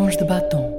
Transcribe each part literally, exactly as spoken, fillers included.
Tons de Batom.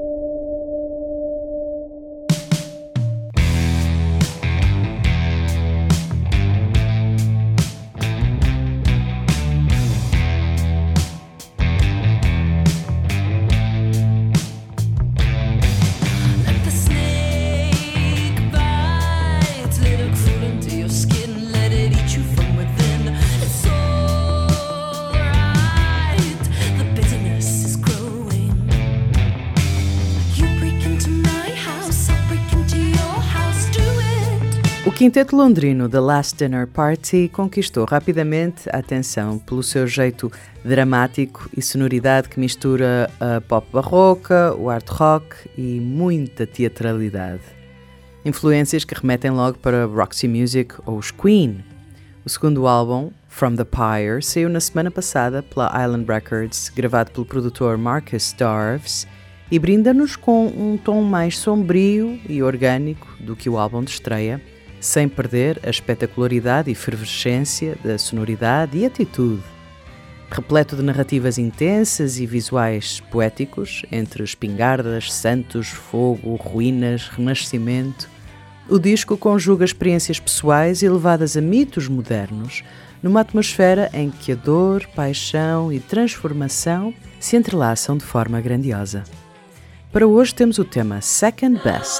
O quinteto londrino The Last Dinner Party conquistou rapidamente a atenção pelo seu jeito dramático e sonoridade que mistura a pop barroca, o art rock e muita teatralidade. Influências que remetem logo para Roxy Music ou os Queen. O segundo álbum, From the Pyre, saiu na semana passada pela Island Records, gravado pelo produtor Marcus Starves, e brinda-nos com um tom mais sombrio e orgânico do que o álbum de estreia, sem perder a espetacularidade e efervescência da sonoridade e atitude. Repleto de narrativas intensas e visuais poéticos, entre espingardas, santos, fogo, ruínas, renascimento, o disco conjuga experiências pessoais elevadas a mitos modernos, numa atmosfera em que a dor, paixão e transformação se entrelaçam de forma grandiosa. Para hoje temos o tema Second Best.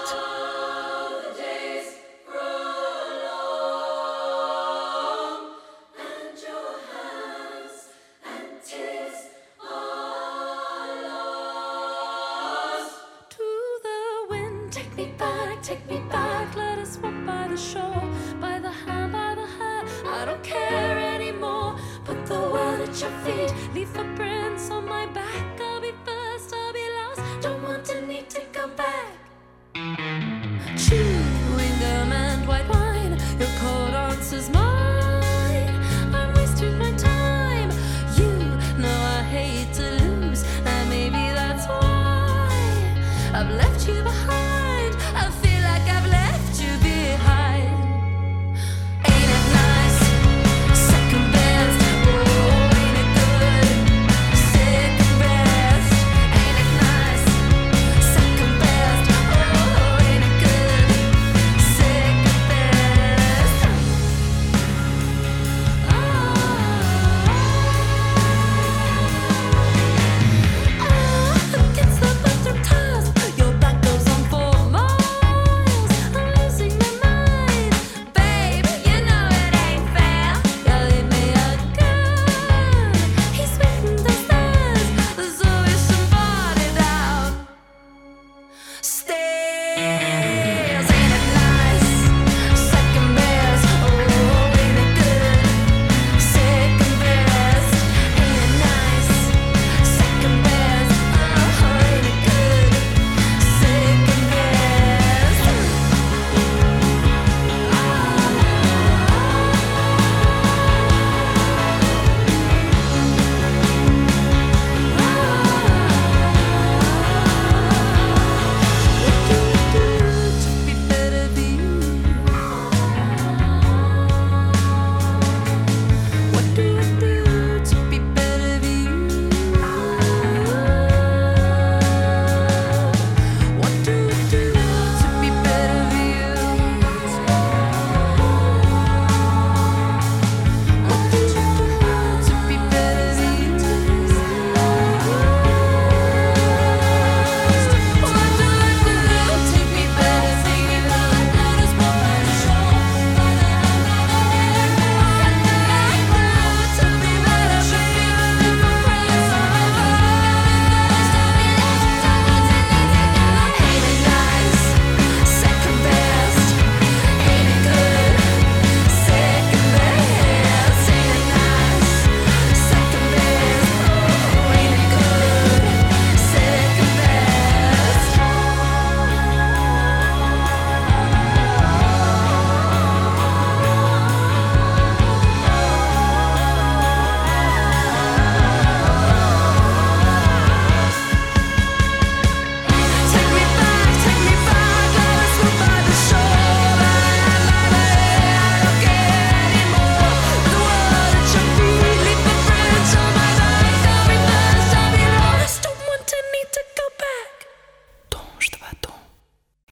Take me back, let us walk by the shore, by the hand, by the hand. I don't care anymore. Put the world at your feet, leave footprints on my back.